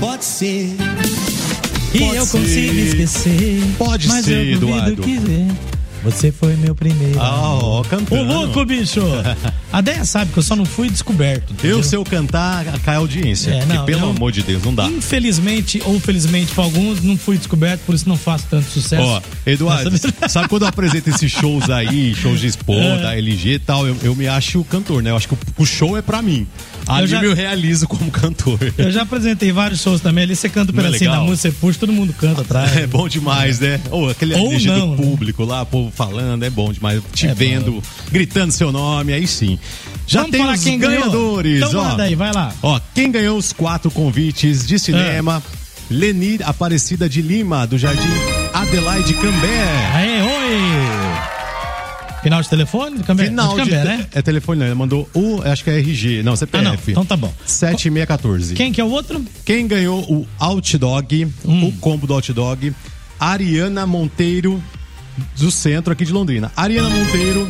Pode ser. E Pode eu ser. consigo esquecer. Pode mas ser, eu duvido Eduardo. que ver. Você foi meu primeiro. Ah, ó, cantando. Ô, louco, bicho. A Deia sabe que eu só não fui descoberto. Entendeu? Eu, se eu cantar, cai a audiência. É, porque, não, pelo eu- amor de Deus, não dá. Infelizmente ou felizmente para alguns, não fui descoberto, por isso não faço tanto sucesso. Ó, Eduardo, Nessa- sabe quando eu apresento esses shows aí, shows de Expo, É. da L G e tal, eu, eu me acho cantor, né? Eu acho que o, o show é pra mim. Ali eu, já- me realizo como cantor. Eu já apresentei vários shows também. Ali você canta um Não é pedacinho da legal? música, você puxa, todo mundo canta atrás. É bom demais, né? Ou aquele Ou L G não, do né? público lá, o povo falando, é bom demais. Te É vendo, gritando seu nome, aí sim. Já Vamos tem falar os quem ganhou? ganhadores, Então ó. manda aí, vai lá. Ó, quem ganhou os quatro convites de cinema? É. Leni Aparecida de Lima, do Jardim Adelaide Cambé. Aê, oi! Final de telefone? De Cambé? Final de de, Cambé, né? é telefone, não, ele mandou o, acho que é R G, não, C P F. Ah, não, então tá bom. sete seis um quatro. Quem que é o outro? Quem ganhou o Outdog, Hum. o combo do Outdog? Ariana Monteiro, do centro aqui de Londrina. Ariana Monteiro.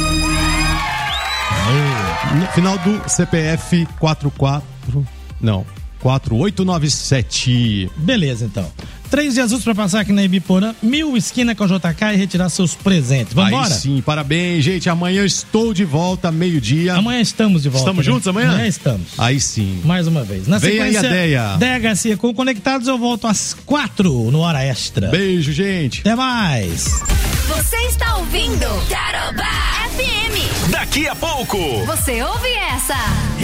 No final do C P F quatro quatro. Não, quatro oito nove sete. Beleza, então. Três dias úteis pra passar aqui na Ibiporã, mil esquina com a J K e retirar seus presentes. Vambora? Aí sim, parabéns, gente. Amanhã estou de volta, meio-dia. Amanhã estamos de volta. Estamos né? juntos amanhã? Amanhã estamos. Aí sim. Mais uma vez. Na Vem aí sequência, a Deia. Deia Garcia com Conectados, eu volto às quatro no Hora Extra. Beijo, gente. Até mais. Você está ouvindo Tarobá F M. Daqui a pouco. Você ouve essa?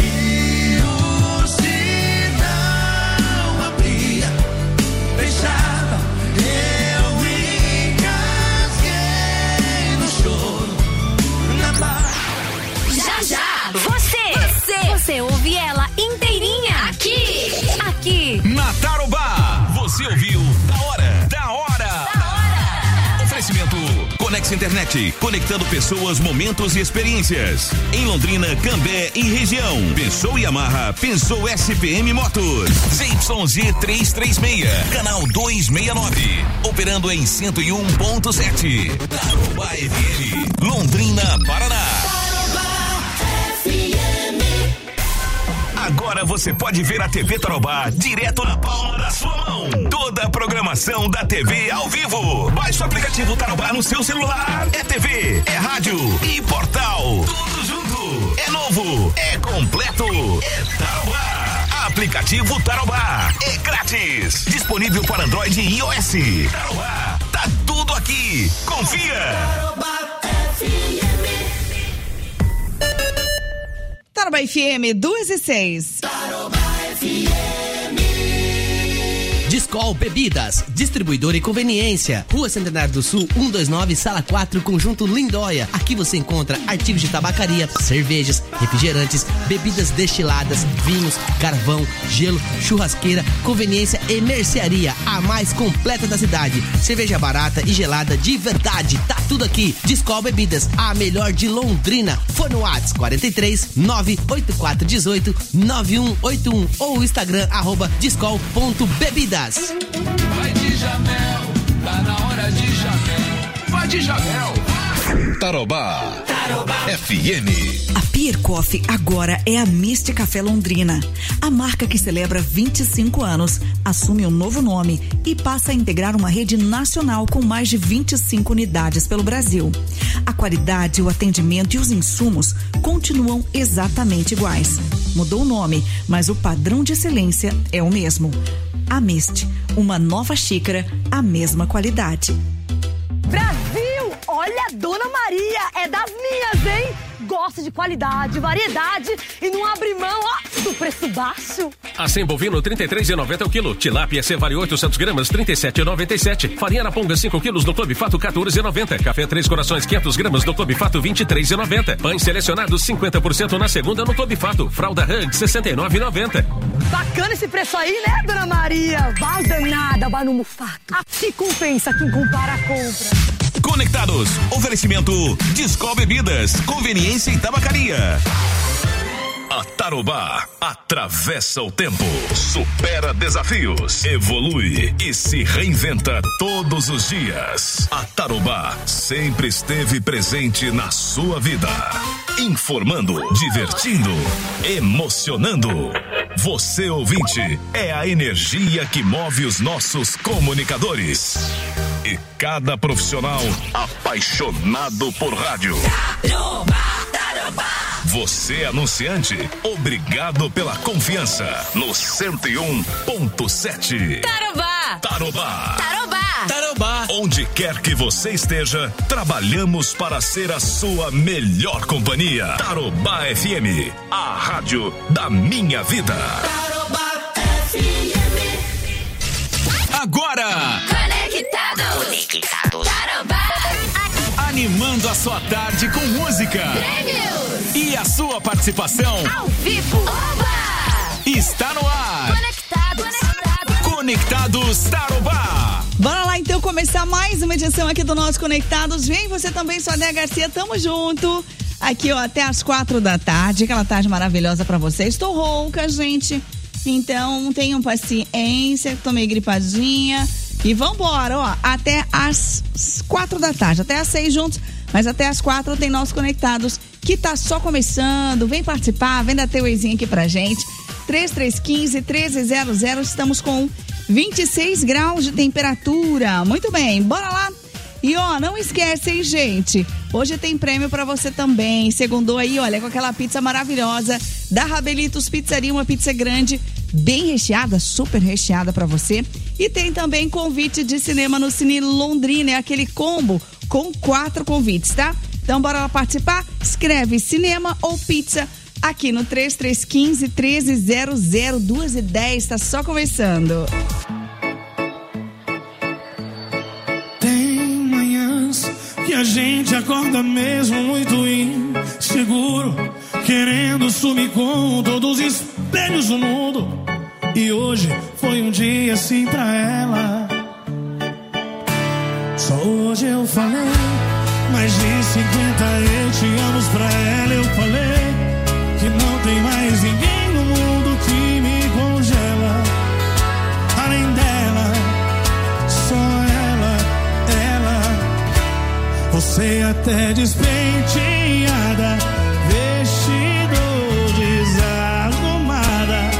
Fechava, eu me engasguei no choro, na barra. Já já. Você, você, você ouve ela inteirinha aqui, aqui. Na Tarobá, você ouviu da hora, da hora, da hora. Oferecimento Conex Internet, conectando pessoas, momentos e experiências. Em Londrina, Cambé e região. Pensou Yamaha, pensou S P M Motos. Z Y Z trezentos e trinta e seis, canal duzentos e sessenta e nove. Operando em cento e um ponto sete. Tarobá F M, Londrina, Paraná. Agora você pode ver a T V Tarobá direto na palma da sua mão. Toda a programação da T V ao vivo. Baixe o aplicativo Tarobá no seu celular. É T V, é rádio e portal. Tudo junto. É novo, é completo. É Tarobá. Aplicativo Tarobá. É grátis. Disponível para Android e iOS. Tarobá. Tá tudo aqui. Confia. Tarobá F M duas e seis. Discol Bebidas, distribuidor e conveniência. Rua Centenário do Sul, cento e vinte e nove, Sala quatro, Conjunto Lindóia. Aqui você encontra artigos de tabacaria, cervejas, refrigerantes, bebidas destiladas, vinhos, carvão, gelo, churrasqueira, conveniência e mercearia. A mais completa da cidade. Cerveja barata e gelada de verdade. Tá tudo aqui. Discol Bebidas, a melhor de Londrina. Fone Whats quarenta e três, nove oito quatro um oito, nove um oito um ou o Instagram arroba discol ponto bebidas. Vai de Jamel, tá na hora de Jamel. Vai de Jamel. Tarobá. F M. A Pier Coffee agora é a Mist Café Londrina. A marca que celebra vinte e cinco anos assume um novo nome e passa a integrar uma rede nacional com mais de vinte e cinco unidades pelo Brasil. A qualidade, o atendimento e os insumos continuam exatamente iguais. Mudou o nome, mas o padrão de excelência é o mesmo. A Mist, uma nova xícara, a mesma qualidade. Brasil, olha a Dona Maria, é das minhas, hein? Gosta de qualidade, variedade e não abre mão, ó, do preço baixo. Acém bovino trinta e três reais e noventa centavos o quilo. Tilápia C vale oitocentos gramas trinta e sete reais e noventa e sete centavos. Farinha Araponga cinco quilos no Clube Fato quatorze reais e noventa centavos. Café Três Corações quinhentos gramas no Clube Fato vinte e três reais e noventa centavos. Pães selecionados cinquenta por cento na segunda no Clube Fato. Fralda Hug sessenta e nove reais e noventa centavos. Bacana esse preço aí, né, Dona Maria? Vai danada, vai no Mufato. Aqui compensa quem compara a compra. Conectados. Oferecimento Discol Bebidas, conveniência e tabacaria. A Tarobá atravessa o tempo, supera desafios, evolui e se reinventa todos os dias. A Tarobá sempre esteve presente na sua vida, informando, divertindo, emocionando. Você ouvinte é a energia que move os nossos comunicadores. E cada profissional apaixonado por rádio. Você anunciante, obrigado pela confiança no cento e um ponto sete. Tarobá. Tarobá. Tarobá. Tarobá. Onde quer que você esteja, trabalhamos para ser a sua melhor companhia. Tarobá F M, a rádio da minha vida. Tarobá F M. Agora. Conectados. Conectados. Tarobá. Animando a sua tarde com música. Prêmios. E a sua participação. Ao vivo. Oba. Está no ar. Conectados. Conectados. Conectados Tarobá. Bora lá então começar mais uma edição aqui do nosso Conectados. Vem você também, Sônia Garcia, tamo junto. Aqui, ó, até as quatro da tarde, aquela tarde maravilhosa pra você. Estou rouca, gente. Então, tenham paciência, tomei gripadinha. E vambora, ó, até as quatro da tarde, até as seis juntos, mas até as quatro tem nossos Conectados, que tá só começando. Vem participar, vem dar teu oizinho aqui pra gente. três três um cinco, um três zero zero, estamos com vinte e seis graus de temperatura. Muito bem, bora lá. E ó, não esquece, hein, gente? Hoje tem prêmio pra você também. Segundou aí, olha, com aquela pizza maravilhosa da Rabelitos Pizzaria, uma pizza grande, bem recheada, super recheada pra você. E tem também convite de cinema no Cine Londrina, é aquele combo com quatro convites, tá? Então bora lá participar, escreve cinema ou pizza aqui no três três um cinco, um três zero zero, duas e dez, tá só começando. Tem manhãs que a gente acorda mesmo muito inseguro, querendo sumir com todos os espelhos do mundo. E hoje foi um dia assim pra ela. Só hoje eu falei mais de cinquenta eu te amo pra ela. Eu falei que não tem mais ninguém no mundo que me congela. Além dela, só ela, ela. Você até despenteada, vestido desarrumada.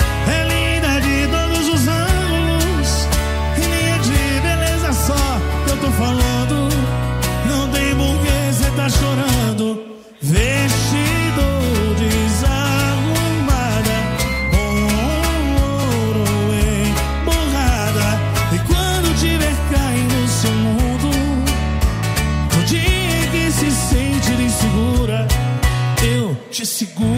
Tô falando, não tem porquê cê tá chorando. Vestido desarrumada, com ouro emborrada. E quando tiver caindo no seu mundo, no dia que se sentir insegura, eu te seguro.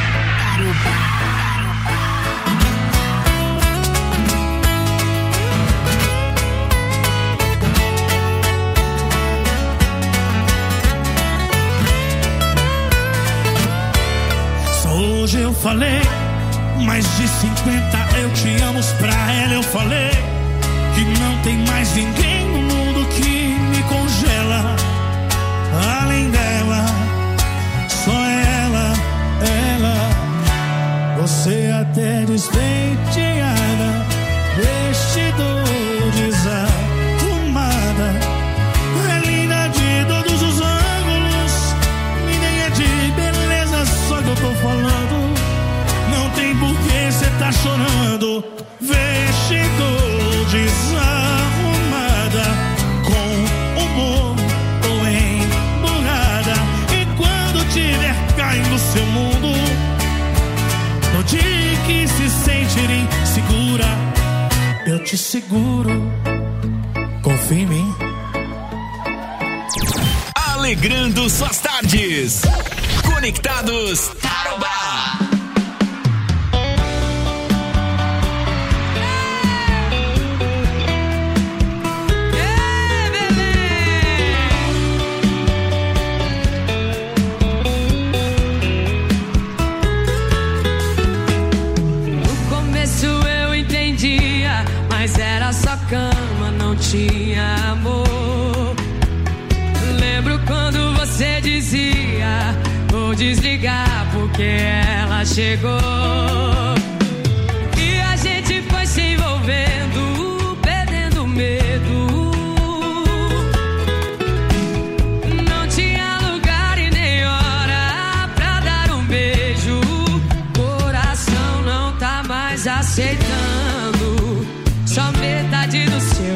Hoje eu falei mais de cinquenta eu te amo pra ela. Eu falei que não tem mais ninguém no mundo que me congela. Além dela, só ela, ela. Você até despenteada, vestido desarrumada. É linda de todos os ângulos, nem é de beleza, só que eu tô falando. Não tem porquê cê tá chorando. Vestido desarrumada, com humor ou emburrada. E quando tiver caindo no seu mundo, no dia que se sentir insegura, eu te seguro. Confia em mim. Alegrando suas tardes. Conectados Tarobá. Mas era só cama, não tinha amor. Lembro quando você dizia: vou desligar porque ela chegou. E a gente foi se envolvendo, perdendo medo. Não tinha lugar e nem hora pra dar um beijo. Coração não tá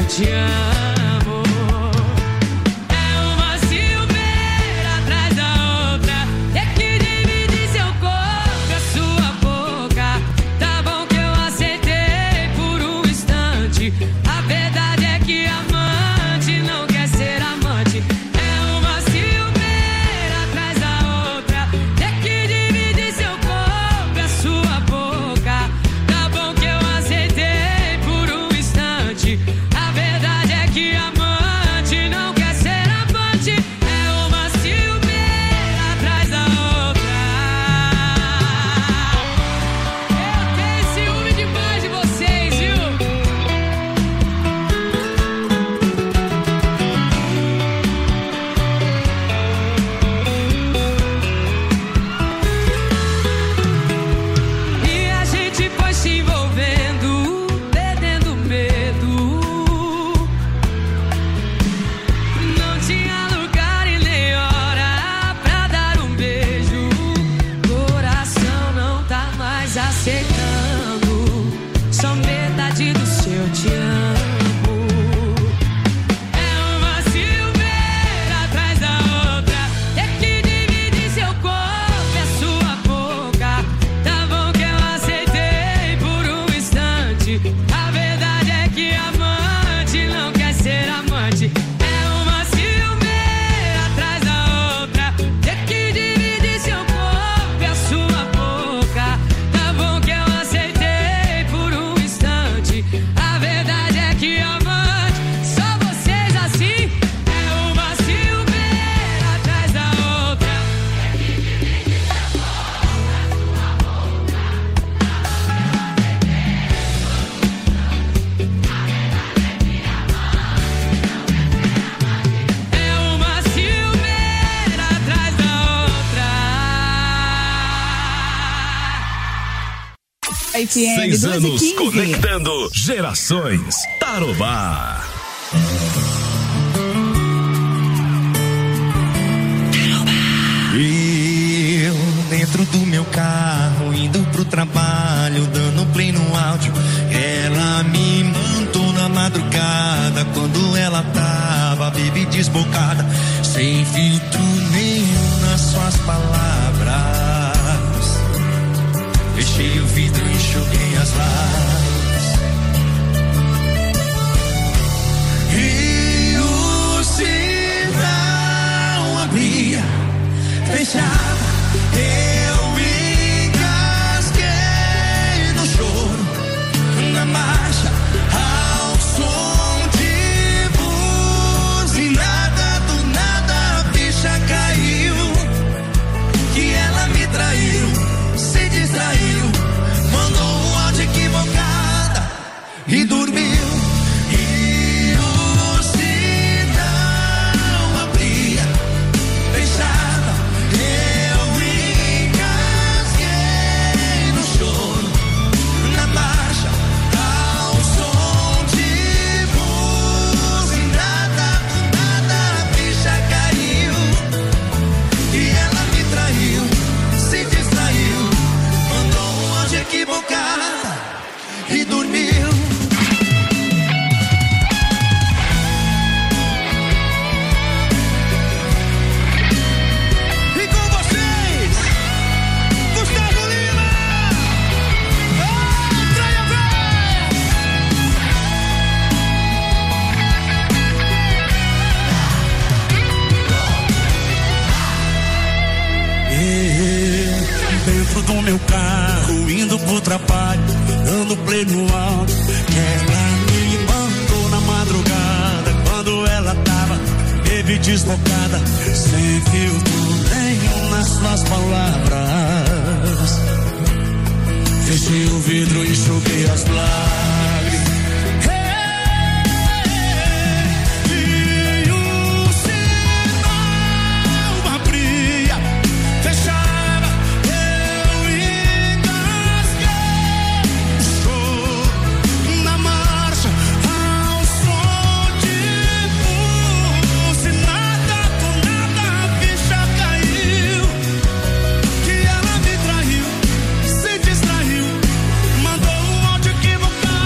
te amo. É uma ciumeira atrás da outra, ter que dividir seu corpo e a sua boca. Tá bom que eu aceitei por um instante. A verdade é que amante não quer ser amante. É uma ciumeira atrás da outra, ter que dividir seu corpo e a sua boca. Tá bom que eu aceitei por um instante. A verdade é que amante não quer ser amante. É uma ciumeira atrás da outra. Eu tenho ciúme demais de vocês, viu? E a gente foi se envolvendo, perdendo medo. Não tinha lugar e nem hora pra dar um beijo. Coração não tá mais aceitando, só metade do seu te amo. É uma ciumeira atrás da outra, ter que dividir seu corpo e a sua boca. Tá bom que eu aceitei por um instante. A verdade é que amante não quer ser amante. É uma ciumeira atrás da outra, ter que dividir seu corpo e a sua boca. Tá bom que eu aceitei por um instante. A verdade é que amante, só vocês assim. É uma ciumeira atrás da outra. É uma ciumeira atrás da outra. Seis anos conectando gerações. Tarobá. Eu dentro do meu carro, indo pro trabalho, dando play no áudio. Ela me mandou na madrugada, quando ela tava baby desbocada, sem filtro nenhum nas suas palavras. Fechei o vidro e enxuguei as lágrimas. E o sinal abria, fechava, eu engasguei no choro, na marcha, ao som de buzinada. Do nada a ficha caiu, que ela me traiu, se distraiu, mandou um áudio equivocada e dormiu. E o sinal abria, fechava, eu engasguei no choro, na marcha, ao som de buzinada. Do nada a ficha caiu, e ela me traiu, se distraiu, mandou um áudio equivocado e dormiu. E com vocês, Gustavo Lima. Oh, traia, traia. Eu, dentro do meu carro, indo pro trabalho, dando play no áudio. Ela me mandou na madrugada, quando ela tava baby desbocada, sem filtro nenhum nas suas palavras. Fechei o vidro e enxuguei as lágrimas. E o sinal abria, fechava, eu engasguei o choro, na marcha, ao som de buzinada. Do nada a ficha caiu, que ela me traiu, se distraiu, mandou um áudio equivocado.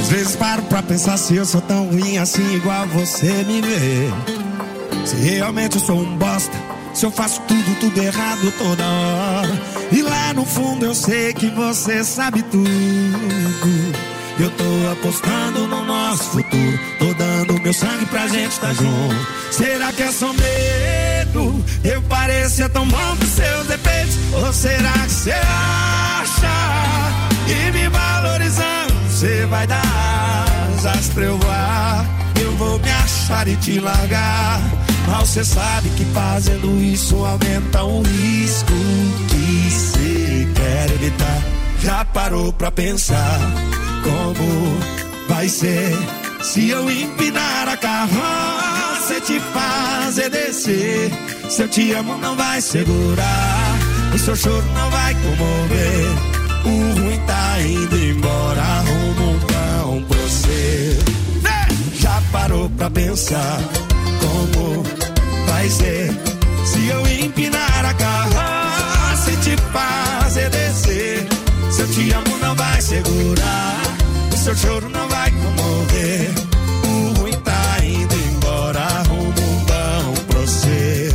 Às vezes paro pra pensar se eu sou tão ruim assim, igual você me vê. Se realmente eu sou um bosta, se eu faço tudo, tudo errado toda hora. E lá no fundo eu sei que você sabe tudo. Eu tô apostando no nosso futuro, tô dando meu sangue pra gente tá junto. Será que é só medo? Eu parecia tão bom pros seus defeitos. Ou será que você acha que me valorizando você vai dar asas pra eu voar? Eu vou me achar e te largar. Mal cê sabe que fazendo isso aumenta um risco que cê quer evitar. Já parou pra pensar como vai ser se eu empinar a carroça e te fazer descer? Se eu te amo não vai segurar, o seu choro não vai comover. O ruim tá indo embora, arruma um pão pra você. Já parou pra pensar como vai ser se eu empinar a carroça e te fazer descer? Se eu te amo não vai segurar, o seu choro não vai comover. O ruim tá indo embora, arruma um pão pra você.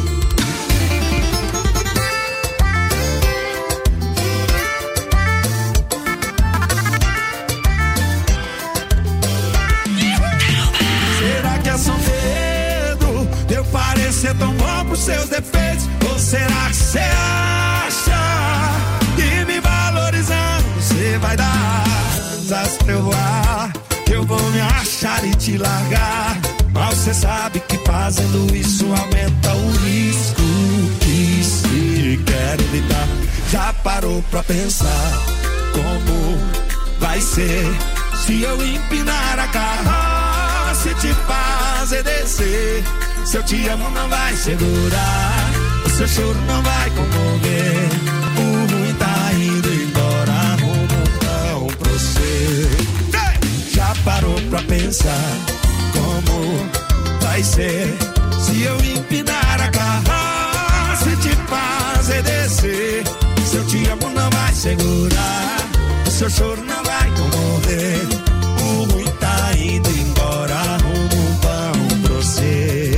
Será que é só medo de eu parecer tão bom pros seus defeitos? Ou será que você acha que me valorizando você vai dar asas pra eu voar? Eu vou me achar e te largar. Mas você sabe que fazendo isso aumenta o risco que se quer evitar. Já parou pra pensar como vai ser se eu empinar a carroça e te fazer descer? Se eu te amo não vai segurar, o seu choro não vai comover. O ruim tá indo embora, arruma um pão pra você. Já parou pra pensar como vai ser se eu empinar a carroça e te fazer descer? Se eu te amo não vai segurar, o seu choro não vai comover. O ruim tá indo embora, arruma um pão pra você.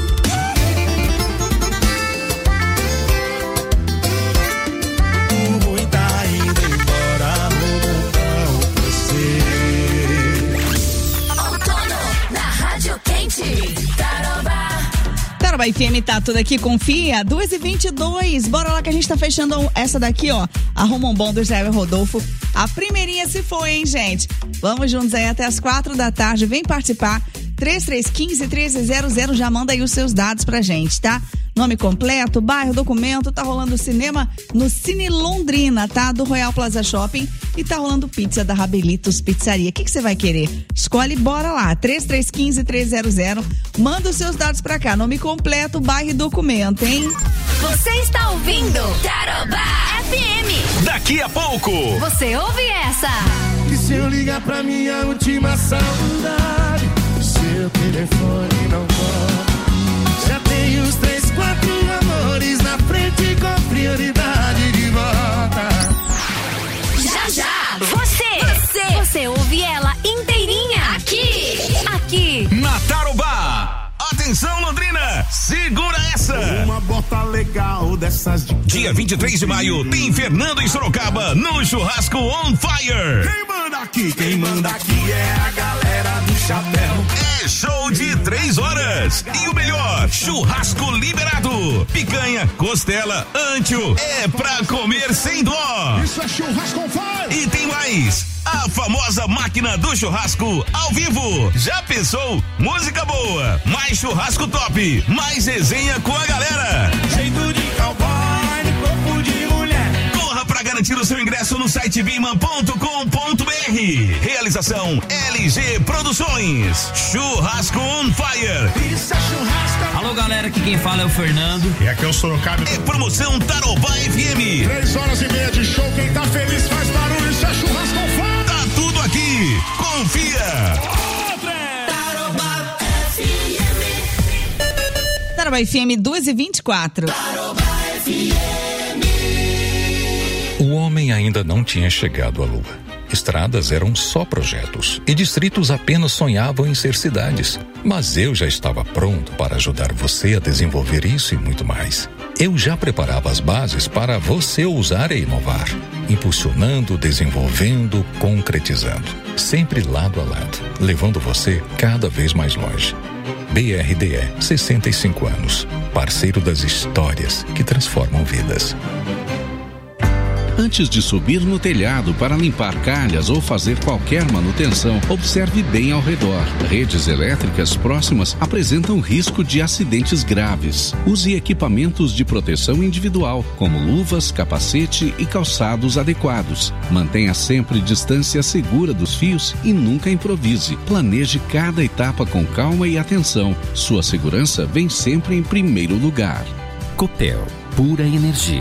O ruim tá indo embora, arruma um pão pra você. Outono na Rádio Quente, Tarobá. Tarobá F M tá tudo aqui, confia, duas e vinte e dois, bora lá que a gente tá fechando essa daqui, ó, arruma um bom do Israel Rodolfo. A primeirinha se foi, hein, gente? Vamos juntos aí até as quatro da tarde, vem participar, três três um cinco, treze zero zero, já manda aí os seus dados pra gente, tá? Nome completo, bairro, documento, tá rolando cinema no Cine Londrina, tá? Do Royal Plaza Shopping, e tá rolando pizza da Rabelitos Pizzaria. O que que você vai querer? Escolhe, bora lá, três três um cinco, treze zero zero, manda os seus dados pra cá, nome completo, bairro e documento, hein? Você está ouvindo Tarobá F M. Daqui a pouco Você ouve essa? E se eu ligar pra minha última saudade, seu telefone não toca? Já tem os três, quatro amores na frente com prioridade de volta. Já já, você, você, você ouve ela inteirinha aqui, aqui. na Tarobá. Atenção, Londrina, segura essa. Uma bota legal dessas de... Dia vinte e três de maio tem Fernando em Sorocaba no Churrasco On Fire. Quem manda aqui, quem manda aqui é a galera do chapéu. É show de três horas. E o melhor, churrasco liberado. Picanha, costela, antio. É pra comer sem dó. Isso é Churrasco On Fire. E tem mais. A famosa máquina do churrasco ao vivo. Já pensou? Música boa, mais churrasco top, mais resenha com a galera. Jeito de cowboy, corpo de mulher. Corra pra garantir o seu ingresso no site biman ponto com ponto br. Realização L G Produções. Churrasco On Fire. Isso é churrasco. Alô, galera, aqui quem fala é o Fernando. E aqui é o Sorocaba. É promoção Tarobá F M. Três horas e meia de show, quem tá feliz faz barulho, isso é Churrasco On Fire. Tá tudo aqui, confia. Tarobá F M. Tarobá F M duas e vinte e quatro. Tarobá F M. O homem ainda não tinha chegado à lua. estradas eram só projetos e distritos apenas sonhavam em ser cidades. Mas eu já estava pronto para ajudar você a desenvolver isso e muito mais. Eu já preparava as bases para você ousar e inovar, impulsionando, desenvolvendo, concretizando, sempre lado a lado, levando você cada vez mais longe. B R D E, sessenta e cinco anos, parceiro das histórias que transformam vidas. Antes de subir no telhado para limpar calhas ou fazer qualquer manutenção, observe bem ao redor. Redes elétricas próximas apresentam risco de acidentes graves. Use equipamentos de proteção individual, como luvas, capacete e calçados adequados. Mantenha sempre distância segura dos fios e nunca improvise. Planeje cada etapa com calma e atenção. Sua segurança vem sempre em primeiro lugar. Copel, pura energia.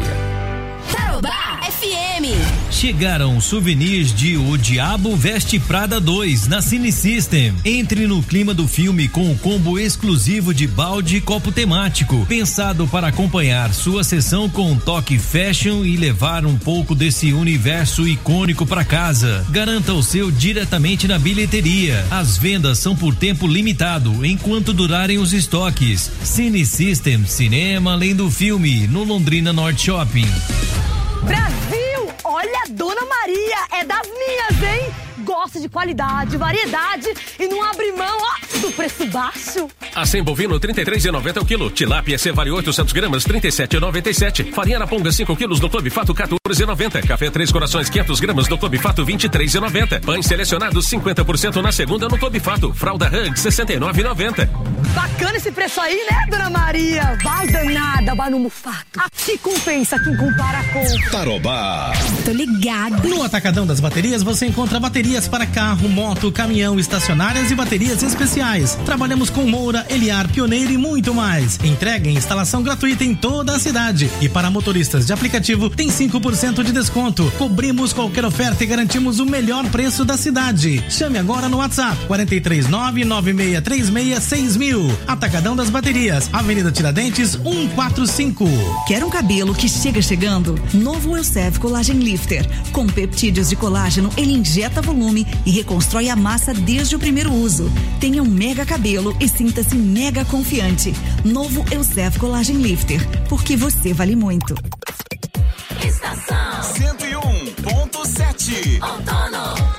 F M. Chegaram souvenirs de O Diabo Veste Prada dois na Cine System. Entre no clima do filme com o combo exclusivo de balde e copo temático, pensado para acompanhar sua sessão com um toque fashion e levar um pouco desse universo icônico para casa. Garanta o seu diretamente na bilheteria. As vendas são por tempo limitado, enquanto durarem os estoques. Cine System, cinema além do filme, no Londrina Norte Shopping. Brasil, olha a Dona Maria, é das minhas, hein? Gosta de qualidade, variedade e não abre mão, ó, do preço baixo. Acém bovino, trinta e três reais e noventa centavos o quilo. Tilápia C vale oitocentos gramas, trinta e sete reais e noventa e sete centavos. Farinha Araponga, cinco quilos do Clube Fato, quatorze reais e noventa centavos. Café Três Corações, quinhentos gramas do Clube Fato, vinte e três reais e noventa centavos. Pães selecionados, cinquenta por cento na segunda no Clube Fato. Fralda Hug, sessenta e nove reais e noventa centavos. Bacana esse preço aí, né, Dona Maria? Vai danada, vai no Mufato. Aqui compensa quem compara com Tarobá. Tô ligado. No Atacadão das Baterias você encontra baterias para carro, moto, caminhão, estacionárias e baterias especiais. Trabalhamos com Moura, Eliar, Pioneiro e muito mais. Entrega e instalação gratuita em toda a cidade. E para motoristas de aplicativo tem cinco por cento de desconto. Cobrimos qualquer oferta e garantimos o melhor preço da cidade. Chame agora no WhatsApp quatro três nove, nove seis três seis, seis mil. Atacadão das Baterias, Avenida Tiradentes, cento e quarenta e cinco. Quer um cabelo que chega chegando? Novo Elsev Collagen Lifter. Com peptídeos de colágeno, ele injeta volume e reconstrói a massa desde o primeiro uso. Tenha um mega cabelo e sinta-se mega confiante. Novo Elsev Collagen Lifter, porque você vale muito. Estação cento e um ponto sete. Outono.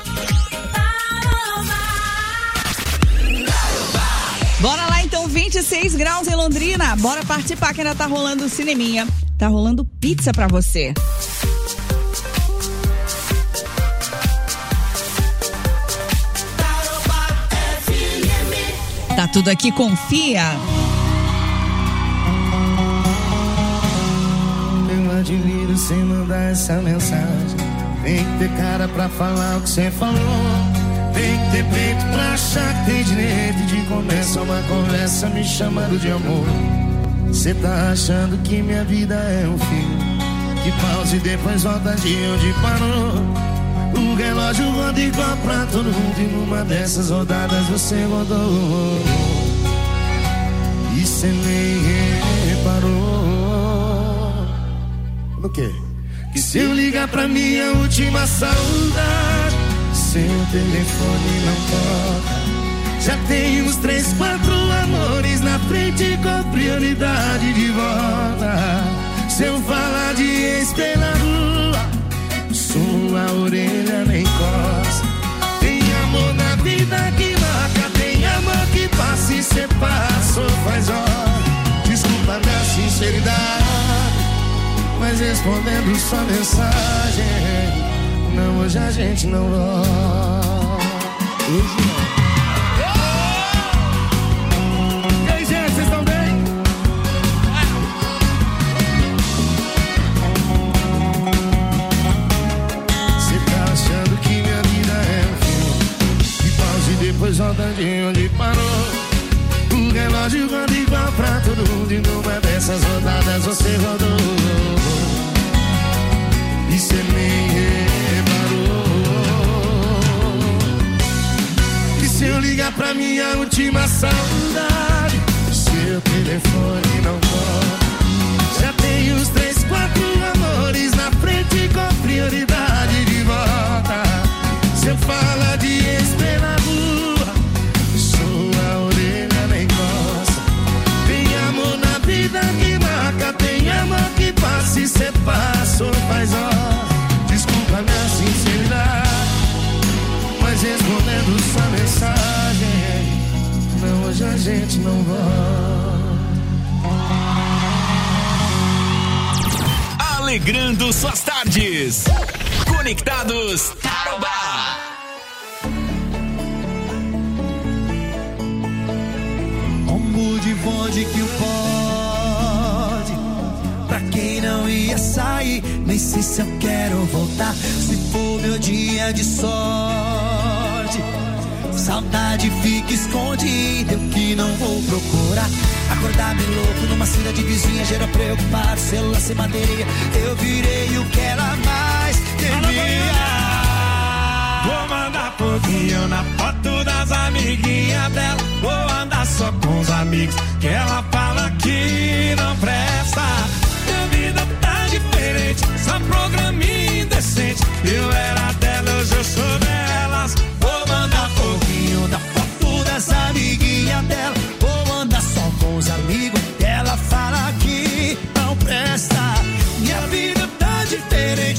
Bora lá então, vinte e seis graus em Londrina. Bora participar que ainda tá rolando cineminha. Tá rolando pizza pra você. Tá tudo aqui, confia. Eu admiro você mandar essa mensagem. Tem que ter cara pra falar o que você falou. Tem que ter peito pra achar que tem direito de começar uma conversa me chamando de amor. Cê tá achando que minha vida é um filme que pausa e depois volta de onde parou. O relógio roda igual pra todo mundo e numa dessas rodadas você rodou. E cê nem reparou. No quê? Que se eu ligar pra minha última saudade, seu telefone não toca. Já tem uns três, quatro amores na frente com prioridade de volta. Se eu falar de ex pela rua, sua orelha nem coça. Tem amor na vida que marca, tem amor que passa e cê passa ou faz hora. Desculpa minha sinceridade, mas respondendo sua mensagem, não, hoje a gente não volta. Hoje não. E aí, gente, vocês estão bem? Você tá achando que minha vida é um filme que pausa e depois volta de onde parou. O relógio roda igual pra todo mundo e numa dessas rodadas você rodou. E cê nem reparou. E se eu ligar pra minha última saudade, seu telefone não toca. Já tem uns três, quatro amores na frente com prioridade de volta. provavelmente não volta. Alegrando suas tardes. Conectados Tarobá. Combo de vodka que o pode. Pra quem não ia sair, nem sei se eu quero voltar. Se for meu dia de sorte, saudade fica escondida, eu que não vou procurar. Acordar bem louco numa cidade vizinha, geral preocupado, celular sem bateria. Eu virei o que ela mais temia. Vou mandar pouquinho na foto das amiguinhas dela. Vou andar só com os amigos que ela fala que não presta.